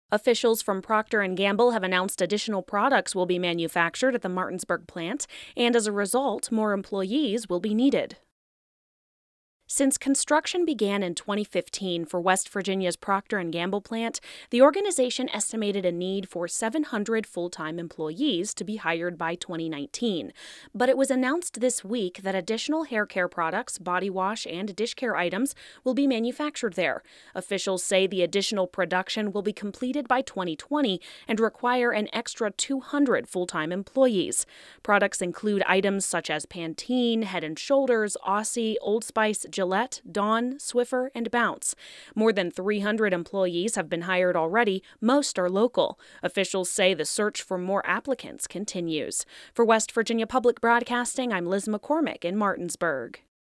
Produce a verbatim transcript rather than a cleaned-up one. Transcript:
Officials from Procter and Gamble have announced additional products will be manufactured at the Martinsburg plant, and as a result, more employees will be needed. Since construction began in twenty fifteen for West Virginia's Procter and Gamble plant, the organization estimated a need for seven hundred full-time employees to be hired by twenty nineteen. But it was announced this week that additional hair care products, body wash, and dish care items will be manufactured there. Officials say the additional production will be completed by twenty twenty and require an extra two hundred full-time employees. Products include items such as Pantene, Head and Shoulders, Aussie, Old Spice, Gillette, Dawn, Swiffer, and Bounce. More than three hundred employees have been hired already. Most are local. Officials say the search for more applicants continues. For West Virginia Public Broadcasting, I'm Liz McCormick in Martinsburg.